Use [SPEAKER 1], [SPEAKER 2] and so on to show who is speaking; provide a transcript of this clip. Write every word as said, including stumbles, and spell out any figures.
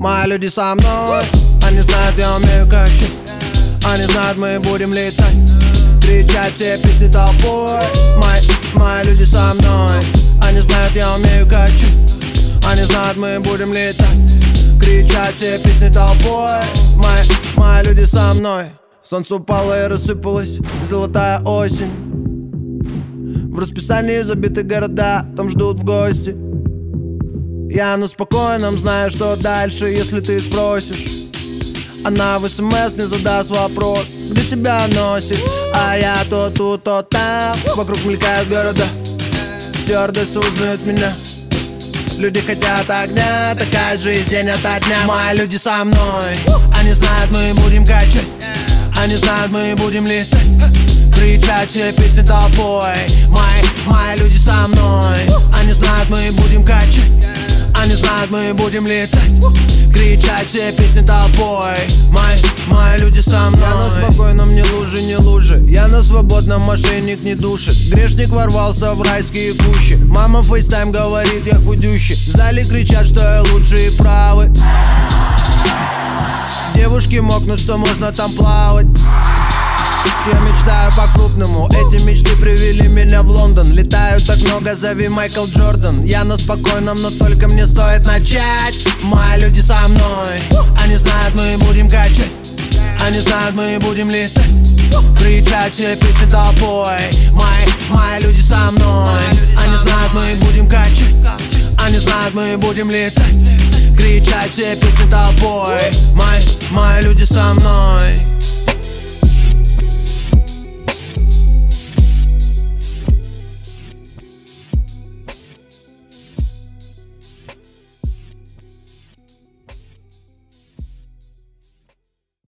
[SPEAKER 1] Мои люди со мной. Они знают, я умею качать. Они знают, мы будем летать. Кричать все песни толпой. Мои, мои люди со мной. Они знают, я умею качать. Они знают, мы будем летать. Кричать все песни толпой. Мои, мои люди со мной. Солнце упало и рассыпалось, золотая осень. В расписании забиты города, там ждут в гости. Я на спокойном знаю, что дальше, если ты спросишь. Она в смс не задаст вопрос, где тебя носит. А я то тут, то там. Вокруг мелькают города. Стюардессы узнают меня. Люди хотят огня, такая жизнь день ото дня. Мои люди со мной. Они знают, мы будем качать. Они знают, мы будем летать. Кричать все песни толпой. Мои, мои люди со мной. Они знают, мы будем качать. Они знают, мы будем летать. Кричать все песни толпой. Мои, мои люди со мной. Я на спокойном, не лужи, не лужи. Я на свободном, мошенник не душит. Грешник ворвался в райские кущи. Мама фейстайм говорит, я худющий. В зале кричат, что я лучший и правый. Девушки мокнут, что можно там плавать. Я мечтаю по-крупному, эти мечты привели меня в Лондон. Летаю так много, зови Майкл Джордан. Я на спокойном, но только мне стоит начать. Мои люди со мной. Они знают, мы будем качать. Они знают, мы будем летать. Кричать все песни толпой. Мои, мои люди со мной. Они знают, мы будем качать. Они знают, мы будем летать. Кричать все песни толпой. Мои, мои люди со мной.